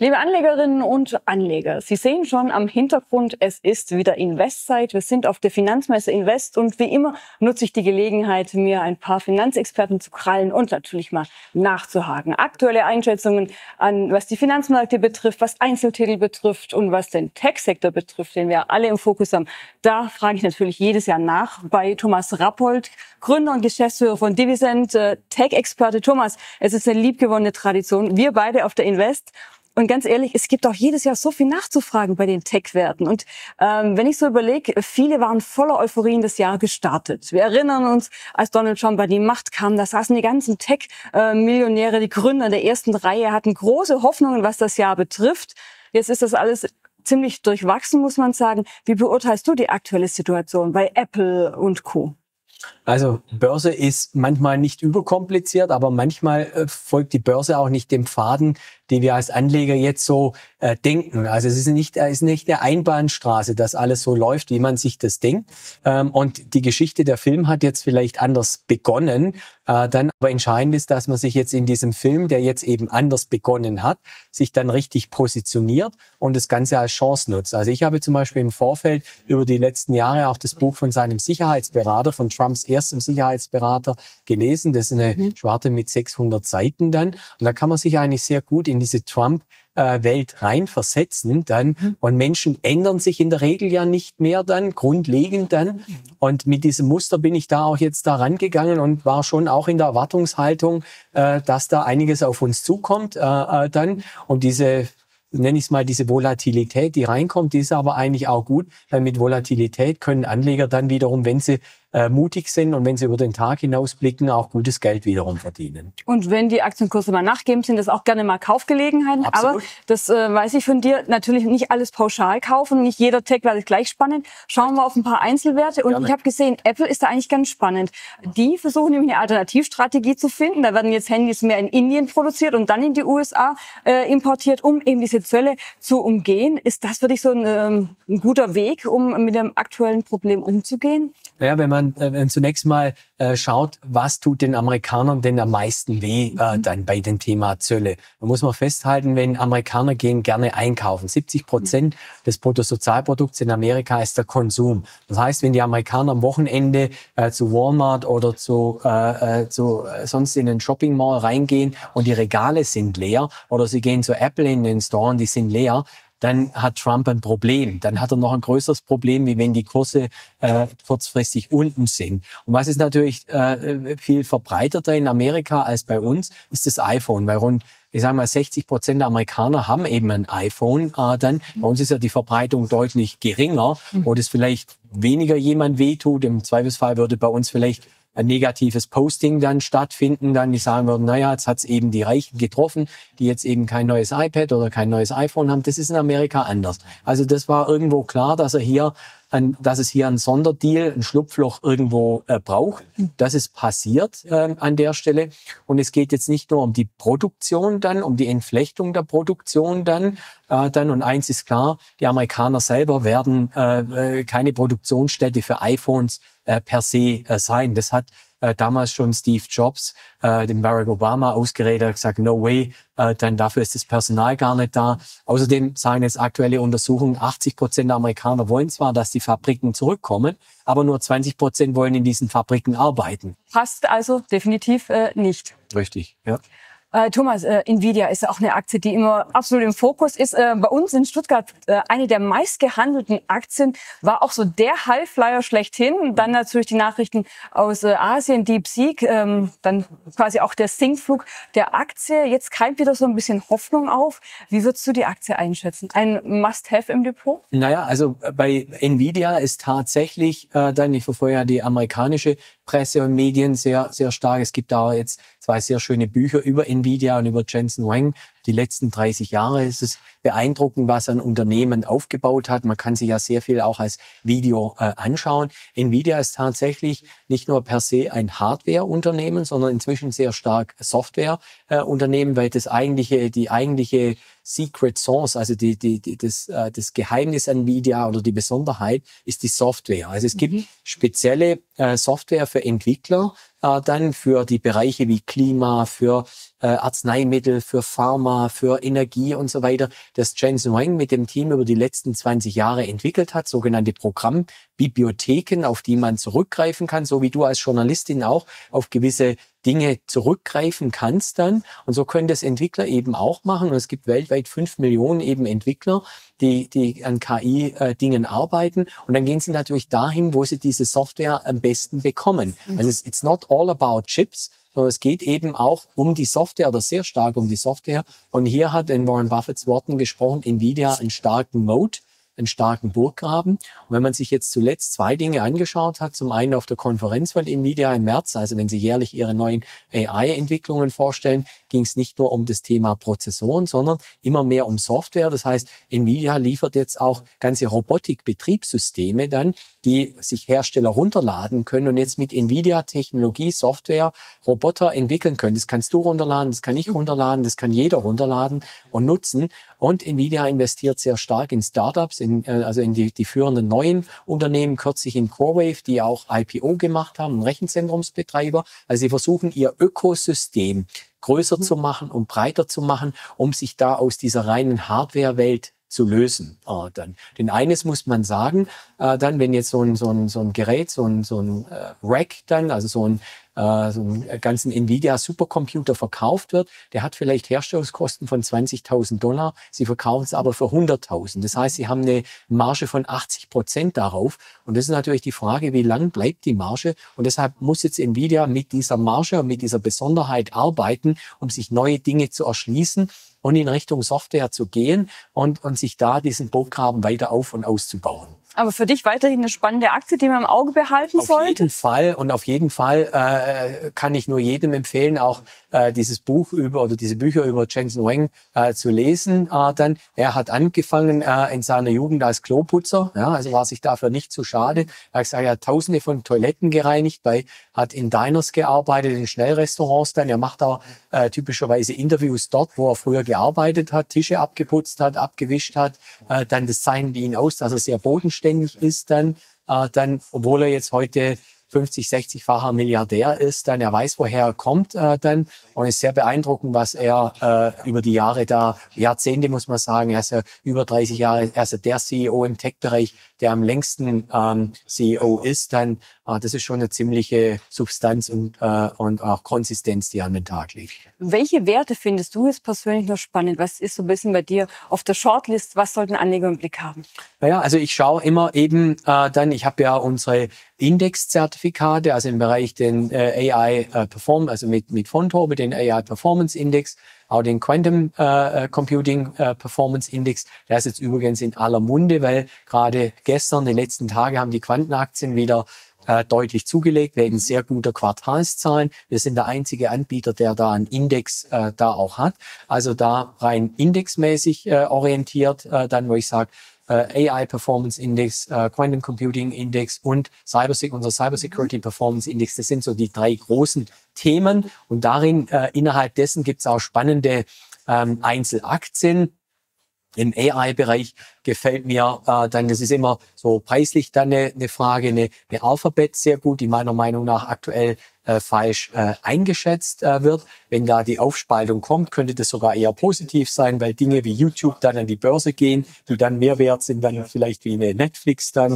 Liebe Anlegerinnen und Anleger, Sie sehen schon am Hintergrund, es ist wieder Investzeit. Wir sind auf der Finanzmesse Invest und wie immer nutze ich die Gelegenheit, mir ein paar Finanzexperten zu krallen und natürlich mal nachzuhaken. Aktuelle Einschätzungen an, was die Finanzmärkte betrifft, was Einzeltitel betrifft und was den Tech-Sektor betrifft, den wir alle im Fokus haben. Da frage ich natürlich jedes Jahr nach bei Thomas Rappold, Gründer und Geschäftsführer von Divisent, Tech-Experte. Thomas, es ist eine liebgewonnene Tradition. Wir beide auf der Invest. Und ganz ehrlich, es gibt auch jedes Jahr so viel nachzufragen bei den Tech-Werten. Und wenn ich so überlege, viele waren voller Euphorie in das Jahr gestartet. Wir erinnern uns, als Donald Trump an die Macht kam, da saßen die ganzen Tech-Millionäre, die Gründer in der ersten Reihe, hatten große Hoffnungen, was das Jahr betrifft. Jetzt ist das alles ziemlich durchwachsen, muss man sagen. Wie beurteilst du die aktuelle Situation bei Apple und Co.? Also Börse ist manchmal nicht überkompliziert, aber manchmal folgt die Börse auch nicht dem Pfaden, die wir als Anleger jetzt so denken. Also es ist nicht eine Einbahnstraße, dass alles so läuft, wie man sich das denkt. Und die Geschichte, der Film hat jetzt vielleicht anders begonnen. Dann aber entscheidend ist, dass man sich jetzt in diesem Film, der jetzt eben anders begonnen hat, sich dann richtig positioniert und das Ganze als Chance nutzt. Also ich habe zum Beispiel im Vorfeld über die letzten Jahre auch das Buch von seinem Sicherheitsberater, von Trumps erstem Sicherheitsberater gelesen. Das ist eine Schwarte mit 600 Seiten dann. Und da kann man sich eigentlich sehr gut in diese Trump-Welt reinversetzen dann. Und Menschen ändern sich in der Regel ja nicht mehr dann, grundlegend dann. Und mit diesem Muster bin ich da auch jetzt da rangegangen und war schon auch in der Erwartungshaltung, dass da einiges auf uns zukommt dann. Und diese, nenne ich es mal, diese Volatilität, die reinkommt, die ist aber eigentlich auch gut, weil mit Volatilität können Anleger dann wiederum, wenn sie mutig sind und wenn sie über den Tag hinausblicken, auch gutes Geld wiederum verdienen. Und wenn die Aktienkurse mal nachgeben, sind das auch gerne mal Kaufgelegenheiten. Absolut. Aber das weiß ich von dir, natürlich nicht alles pauschal kaufen, nicht jeder Tech-Wert ist gleich spannend. Schauen wir auf ein paar Einzelwerte. Und Gerne. ich habe gesehen, Apple ist da eigentlich ganz spannend. Die versuchen nämlich eine Alternativstrategie zu finden. Da werden jetzt Handys mehr in Indien produziert und dann in die USA importiert, um eben diese Zölle zu umgehen. Ist das für dich so ein guter Weg, um mit dem aktuellen Problem umzugehen? Ja, wenn man zunächst mal schaut, was tut den Amerikanern denn am meisten weh dann bei dem Thema Zölle. Da muss man festhalten, wenn Amerikaner gehen gerne einkaufen. 70% des Bruttosozialprodukts in Amerika ist der Konsum. Das heißt, wenn die Amerikaner am Wochenende zu Walmart oder zu sonst in den Shopping Mall reingehen und die Regale sind leer oder sie gehen zu Apple in den Store und die sind leer, dann hat Trump ein Problem. Dann hat er noch ein größeres Problem, wie wenn die Kurse kurzfristig unten sind. Und was ist natürlich viel verbreiteter in Amerika als bei uns, ist das iPhone. Weil rund, ich sage mal, 60% der Amerikaner haben eben ein iPhone. Dann bei uns ist ja die Verbreitung deutlich geringer, wo das vielleicht weniger jemand wehtut. Im Zweifelsfall würde bei uns vielleicht ein negatives Posting dann stattfinden, dann die sagen würden, naja, jetzt hat's eben die Reichen getroffen, die jetzt eben kein neues iPad oder kein neues iPhone haben. Das ist in Amerika anders. Also das war irgendwo klar, dass es hier ein Sonderdeal, ein Schlupfloch irgendwo braucht. Das ist passiert an der Stelle. Und es geht jetzt nicht nur um die Produktion dann, um die Entflechtung der Produktion dann. Und eins ist klar, die Amerikaner selber werden keine Produktionsstätte für iPhones per se sein. Das hat damals schon Steve Jobs, dem Barack Obama ausgeredet, hat gesagt, no way, dann dafür ist das Personal gar nicht da. Außerdem sagen jetzt aktuelle Untersuchungen, 80% der Amerikaner wollen zwar, dass die Fabriken zurückkommen, aber nur 20% wollen in diesen Fabriken arbeiten. Passt also definitiv nicht. Richtig, ja. Thomas, Nvidia ist auch eine Aktie, die immer absolut im Fokus ist. Bei uns in Stuttgart eine der meistgehandelten Aktien, war auch so der Highflyer schlechthin. Dann natürlich die Nachrichten aus Asien, DeepSeek, dann quasi auch der Sinkflug der Aktie. Jetzt keimt wieder so ein bisschen Hoffnung auf. Wie würdest du die Aktie einschätzen? Ein Must-Have im Depot? Naja, also bei Nvidia ist tatsächlich dann, ich verfolge ja die amerikanische Presse und Medien sehr, sehr stark. Es gibt da jetzt 2 sehr schöne Bücher über Nvidia und über Jensen Huang. Die letzten 30 Jahre ist es beeindruckend, was ein Unternehmen aufgebaut hat. Man kann sich ja sehr viel auch als Video anschauen. Nvidia ist tatsächlich nicht nur per se ein Hardware-Unternehmen, sondern inzwischen sehr stark Software-Unternehmen, weil die eigentliche Secret Sauce, also das Geheimnis an Nvidia oder die Besonderheit ist die Software. Also es gibt spezielle Software für Entwickler, dann für die Bereiche wie Klima, für Arzneimittel, für Pharma, für Energie und so weiter, das Jensen Huang mit dem Team über die letzten 20 Jahre entwickelt hat, sogenannte Programmbibliotheken, auf die man zurückgreifen kann, so wie du als Journalistin auch auf gewisse Dinge zurückgreifen kannst dann. Und so können das Entwickler eben auch machen. Und es gibt weltweit 5 Millionen eben Entwickler, die an KI-Dingen arbeiten. Und dann gehen sie natürlich dahin, wo sie diese Software am besten bekommen. Also it's not all about chips, sondern es geht eben auch um die Software oder sehr stark um die Software. Und hier hat in Warren Buffetts Worten gesprochen, Nvidia einen starken Moat, einen starken Burggraben. Und wenn man sich jetzt zuletzt 2 Dinge angeschaut hat, zum einen auf der Konferenz von Nvidia im März, also wenn sie jährlich ihre neuen AI-Entwicklungen vorstellen, ging es nicht nur um das Thema Prozessoren, sondern immer mehr um Software. Das heißt, Nvidia liefert jetzt auch ganze Robotik-Betriebssysteme dann, die sich Hersteller runterladen können und jetzt mit Nvidia-Technologie, Software, Roboter entwickeln können. Das kannst du runterladen, das kann ich runterladen, das kann jeder runterladen und nutzen. Und Nvidia investiert sehr stark in Startups, also in die führenden neuen Unternehmen, kürzlich in CoreWave, die auch IPO gemacht haben, ein Rechenzentrumsbetreiber. Also sie versuchen ihr Ökosystem größer zu machen und breiter zu machen, um sich da aus dieser reinen Hardware-Welt zu lösen. Dann. Denn eines muss man sagen, dann, wenn jetzt so ein Gerät, so ein Rack dann, also so einen ganzen Nvidia Supercomputer verkauft wird, der hat vielleicht Herstellungskosten von $20.000. Sie verkaufen es aber für 100.000. Das heißt, sie haben eine Marge von 80% darauf. Und das ist natürlich die Frage, wie lang bleibt die Marge? Und deshalb muss jetzt Nvidia mit dieser Marge und mit dieser Besonderheit arbeiten, um sich neue Dinge zu erschließen und in Richtung Software zu gehen und sich da diesen Burggraben weiter auf- und auszubauen. Aber für dich weiterhin eine spannende Aktie, die man im Auge behalten sollte? Auf jeden Fall. Und auf jeden Fall kann ich nur jedem empfehlen, auch dieses Buch oder diese Bücher über Jensen Huang zu lesen. Dann, er hat angefangen in seiner Jugend als Kloputzer, ja, also war sich dafür nicht zu schade. Er hat gesagt, er hat Tausende von Toiletten gereinigt, hat in Diners gearbeitet, in Schnellrestaurants dann. Er macht auch typischerweise Interviews dort, wo er früher gearbeitet hat, Tische abgeputzt hat, abgewischt hat. Dann das zeichnet ihn aus, dass er sehr bodenständig ist dann, obwohl er jetzt heute 50-, 60-facher Milliardär ist, dann er weiß, woher er kommt dann und ist sehr beeindruckend, was er über die Jahre Jahrzehnte muss man sagen, er ist ja über 30 Jahre, er ist ja der CEO im Tech-Bereich, der am längsten CEO ist, dann das ist schon eine ziemliche Substanz und auch Konsistenz, die er an den Tag legt. Welche Werte findest du jetzt persönlich noch spannend? Was ist so ein bisschen bei dir auf der Shortlist? Was sollten Anleger im Blick haben? Naja, also ich schaue immer eben ich habe ja unsere Indexzertifikate, also im Bereich den AI Performance, also mit Fontobel, den AI Performance Index, auch den Quantum Computing Performance Index. Der ist jetzt übrigens in aller Munde, weil gerade gestern, die letzten Tage, haben die Quantenaktien wieder deutlich zugelegt wegen sehr guter Quartalszahlen. Wir sind der einzige Anbieter, der da einen Index da auch hat. Also da rein indexmäßig orientiert, dann wo ich sage, AI Performance Index, Quantum Computing Index und unser Cybersecurity Performance Index. Das sind so die 3 großen Themen. Und darin, innerhalb dessen gibt es auch spannende Einzelaktien. Im AI-Bereich gefällt mir dann, das ist immer so preislich dann eine Frage, eine Alphabet sehr gut, die meiner Meinung nach aktuell falsch eingeschätzt wird. Wenn da die Aufspaltung kommt, könnte das sogar eher positiv sein, weil Dinge wie YouTube dann an die Börse gehen, die dann mehr wert sind, dann vielleicht wie eine Netflix dann.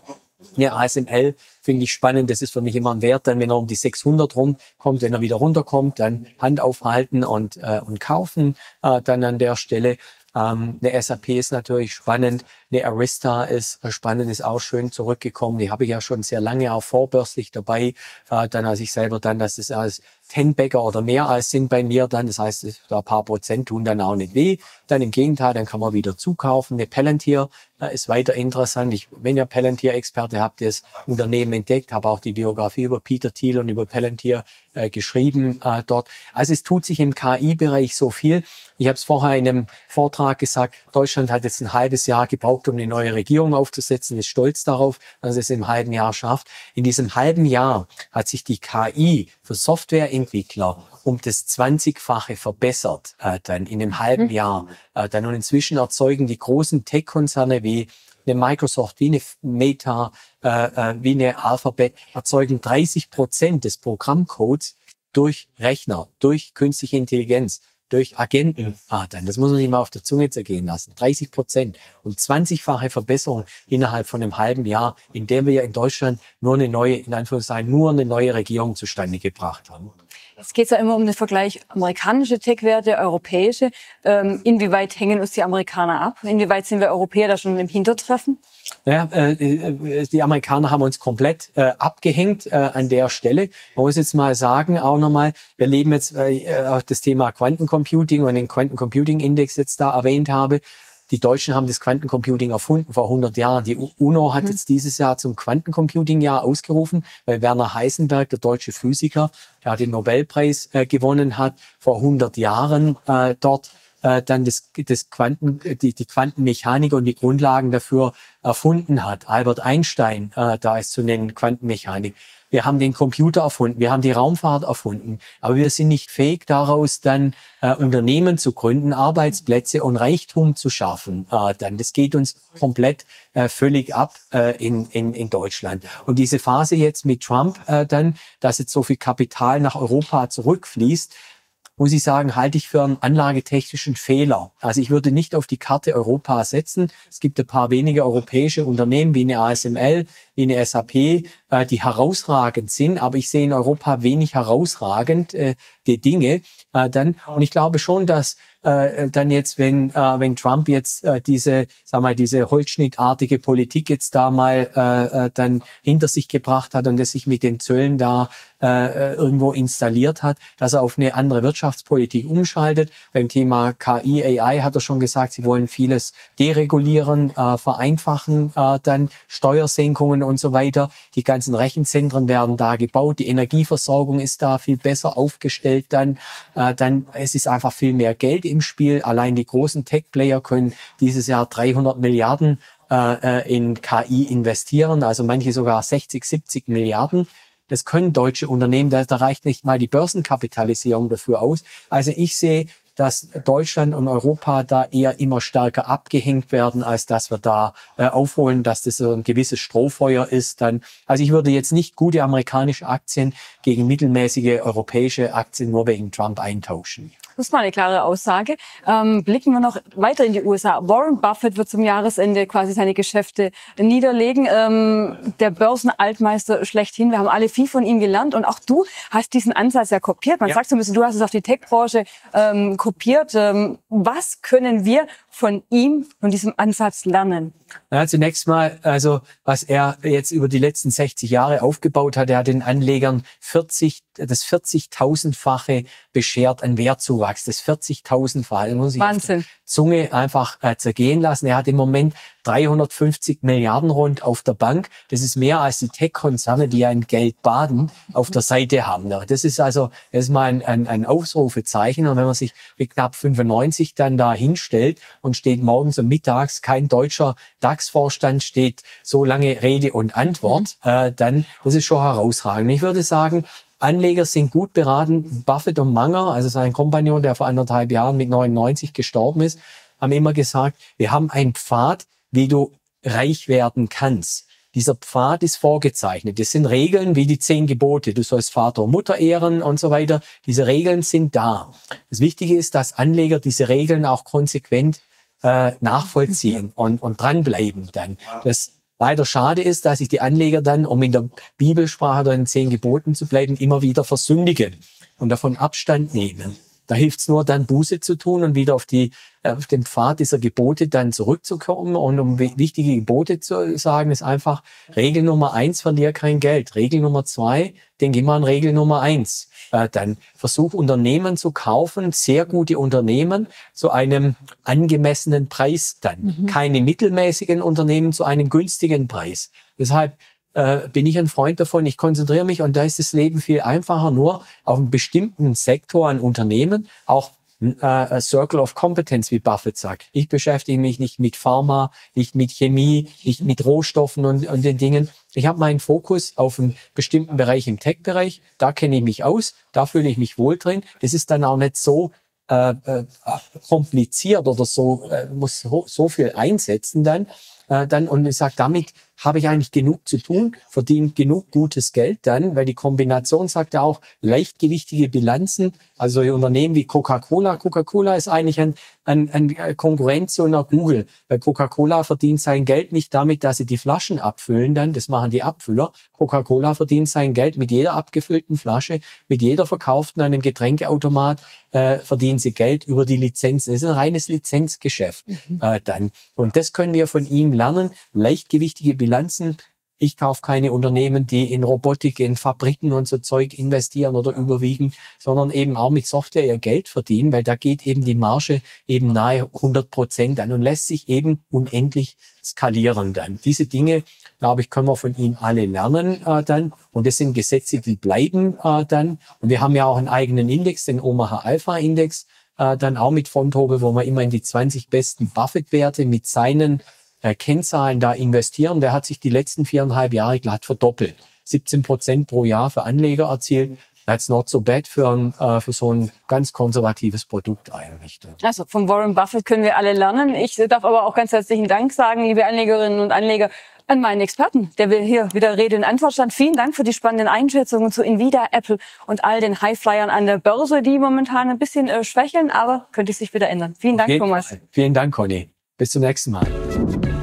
Ja, ASML finde ich spannend. Das ist für mich immer ein Wert, dann wenn er um die 600 rumkommt, wenn er wieder runterkommt, dann Hand aufhalten und kaufen dann an der Stelle. Eine SAP ist natürlich spannend, eine Arista ist spannend, ist auch schön zurückgekommen. Die habe ich ja schon sehr lange auch vorbörslich dabei. Dann als ich selber dann, dass es als 10-Bagger oder mehr als sind bei mir dann. Das heißt, ein paar Prozent tun dann auch nicht weh. Dann im Gegenteil, dann kann man wieder zukaufen. Eine Palantir ist weiter interessant. Ich bin ja Palantir-Experte, habe das Unternehmen entdeckt, habe auch die Biografie über Peter Thiel und über Palantir geschrieben dort. Also es tut sich im KI-Bereich so viel. Ich habe es vorher in einem Vortrag gesagt, Deutschland hat jetzt ein halbes Jahr gebraucht, um eine neue Regierung aufzusetzen, ist stolz darauf, dass es im halben Jahr schafft. In diesem halben Jahr hat sich die KI für Softwareentwickler um das 20-fache verbessert, dann in einem halben Jahr. Dann und inzwischen erzeugen die großen Tech-Konzerne wie eine Microsoft, wie eine Meta, wie eine Alphabet, erzeugen 30% des Programmcodes durch Rechner, durch künstliche Intelligenz, durch Agenten. Das muss man sich mal auf der Zunge zergehen lassen. 30% und 20-fache Verbesserung innerhalb von einem halben Jahr, in der wir in Deutschland nur eine neue, in Anführungszeichen, nur eine neue Regierung zustande gebracht haben. Es geht ja immer um den Vergleich amerikanische Tech-Werte, europäische. Inwieweit hängen uns die Amerikaner ab? Inwieweit sind wir Europäer da schon im Hintertreffen? Ja, die Amerikaner haben uns komplett abgehängt an der Stelle. Man muss jetzt mal sagen, auch nochmal, wir leben jetzt auch das Thema Quantencomputing und den Quantencomputing-Index jetzt da erwähnt habe. Die Deutschen haben das Quantencomputing erfunden vor 100 Jahren. Die UNO hat jetzt dieses Jahr zum Quantencomputing-Jahr ausgerufen, weil Werner Heisenberg, der deutsche Physiker, der den Nobelpreis gewonnen hat, vor 100 Jahren dort dann die Quantenmechanik und die Grundlagen dafür erfunden hat. Albert Einstein, da ist zu nennen, Quantenmechanik. Wir haben den Computer erfunden, wir haben die Raumfahrt erfunden, aber wir sind nicht fähig, daraus dann Unternehmen zu gründen, Arbeitsplätze und Reichtum zu schaffen. Das geht uns komplett völlig ab in Deutschland. Und diese Phase jetzt mit Trump dass jetzt so viel Kapital nach Europa zurückfließt, muss ich sagen, halte ich für einen anlagetechnischen Fehler. Also ich würde nicht auf die Karte Europa setzen. Es gibt ein paar wenige europäische Unternehmen wie eine ASML, wie eine SAP, die herausragend sind, aber ich sehe in Europa wenig herausragend die Dinge Und ich glaube schon, dass dann jetzt, wenn Trump jetzt diese holzschnittartige Politik jetzt da mal dann hinter sich gebracht hat und es sich mit den Zöllen da irgendwo installiert hat, dass er auf eine andere Wirtschaftspolitik umschaltet. Beim Thema KI, AI hat er schon gesagt, sie wollen vieles deregulieren, vereinfachen, dann Steuersenkungen und so weiter. Die ganzen Rechenzentren werden da gebaut, die Energieversorgung ist da viel besser aufgestellt dann es ist einfach viel mehr Geld im Spiel. Allein die großen Tech-Player können dieses Jahr 300 Milliarden in KI investieren, also manche sogar 60, 70 Milliarden. Das können deutsche Unternehmen, da reicht nicht mal die Börsenkapitalisierung dafür aus. Also ich sehe, dass Deutschland und Europa da eher immer stärker abgehängt werden, als dass wir da aufholen, dass das so ein gewisses Strohfeuer ist. Dann, also ich würde jetzt nicht gute amerikanische Aktien gegen mittelmäßige europäische Aktien nur wegen Trump eintauschen. Das ist mal eine klare Aussage. Blicken wir noch weiter in die USA. Warren Buffett wird zum Jahresende quasi seine Geschäfte niederlegen. Der Börsenaltmeister schlechthin. Wir haben alle viel von ihm gelernt und auch du hast diesen Ansatz ja kopiert. Man sagt so ein bisschen, du hast es auf die Tech-Branche kopiert. Was können wir von ihm und diesem Ansatz lernen? Ja, zunächst mal, also was er jetzt über die letzten 60 Jahre aufgebaut hat, er hat den Anlegern das 40.000-fache beschert an Wertzuwachs, das 40.000-fache. Muss ich Wahnsinn. Zunge einfach zergehen lassen. Er hat im Moment 350 Milliarden rund auf der Bank. Das ist mehr als die Tech-Konzerne, die ja in Geld baden, auf der Seite haben. Das ist mal ein Ausrufezeichen. Und wenn man sich mit knapp 95 dann da hinstellt und steht morgens und mittags kein deutscher DAX-Vorstand steht so lange Rede und Antwort, dann das ist schon herausragend. Ich würde sagen, Anleger sind gut beraten. Buffett und Munger, also sein Kompagnon, der vor 1,5 Jahren mit 99 gestorben ist, haben immer gesagt, wir haben einen Pfad, wie du reich werden kannst. Dieser Pfad ist vorgezeichnet. Das sind Regeln wie die 10 Gebote. Du sollst Vater und Mutter ehren und so weiter. Diese Regeln sind da. Das Wichtige ist, dass Anleger diese Regeln auch konsequent nachvollziehen und dranbleiben dann. Das leider schade ist, dass sich die Anleger dann, um in der Bibelsprache oder in 10 Geboten zu bleiben, immer wieder versündigen und davon Abstand nehmen. Da hilft's nur, dann Buße zu tun und wieder auf den Pfad dieser Gebote dann zurückzukommen. Und um wichtige Gebote zu sagen, ist einfach Regel Nummer 1, verlier kein Geld. Regel Nummer 2, denke immer an Regel Nummer 1. Dann versuch Unternehmen zu kaufen, sehr gute Unternehmen zu einem angemessenen Preis dann. Keine mittelmäßigen Unternehmen zu einem günstigen Preis. Deshalb bin ich ein Freund davon, ich konzentriere mich und da ist das Leben viel einfacher, nur auf einen bestimmten Sektor an Unternehmen, auch a Circle of Competence, wie Buffett sagt. Ich beschäftige mich nicht mit Pharma, nicht mit Chemie, nicht mit Rohstoffen und den Dingen. Ich habe meinen Fokus auf einen bestimmten Bereich im Tech-Bereich, da kenne ich mich aus, da fühle ich mich wohl drin. Das ist dann auch nicht so kompliziert oder so, muss so viel einsetzen dann und ich sage, damit habe ich eigentlich genug zu tun, verdiene genug gutes Geld dann, weil die Kombination sagt ja auch leichtgewichtige Bilanzen, also Unternehmen wie Coca-Cola. Coca-Cola ist eigentlich ein Konkurrent zu einer Google, weil Coca-Cola verdient sein Geld nicht damit, dass sie die Flaschen abfüllen dann, das machen die Abfüller. Coca-Cola verdient sein Geld mit jeder abgefüllten Flasche, mit jeder verkauften an einem Getränkeautomat, verdienen sie Geld über die Lizenzen. Das ist ein reines Lizenzgeschäft dann. Und das können wir von ihm lernen. Leichtgewichtige Bilanzen. Ich kaufe keine Unternehmen, die in Robotik, in Fabriken und so Zeug investieren oder überwiegen, sondern eben auch mit Software ihr Geld verdienen, weil da geht eben die Marge eben nahe 100% an und lässt sich eben unendlich skalieren dann. Diese Dinge, glaube ich, können wir von ihm alle lernen dann. Und das sind Gesetze, die bleiben dann. Und wir haben ja auch einen eigenen Index, den Omaha Alpha Index, dann auch mit Fontobel, wo wir immer in die 20 besten Buffett-Werte mit seinen Kennzahlen da investieren. Der hat sich die letzten 4,5 Jahre glatt verdoppelt. 17% pro Jahr für Anleger erzielt. That's not so bad für so ein ganz konservatives Produkt eigentlich. Also von Warren Buffett können wir alle lernen. Ich darf aber auch ganz herzlichen Dank sagen, liebe Anlegerinnen und Anleger, an meinen Experten, der wir hier wieder Rede und Antwort stand. Vielen Dank für die spannenden Einschätzungen zu Nvidia, Apple und all den Highflyern an der Börse, die momentan ein bisschen schwächeln, aber könnte sich wieder ändern. Vielen Dank, Thomas. Vielen Dank, Conny. Bis zum nächsten Mal.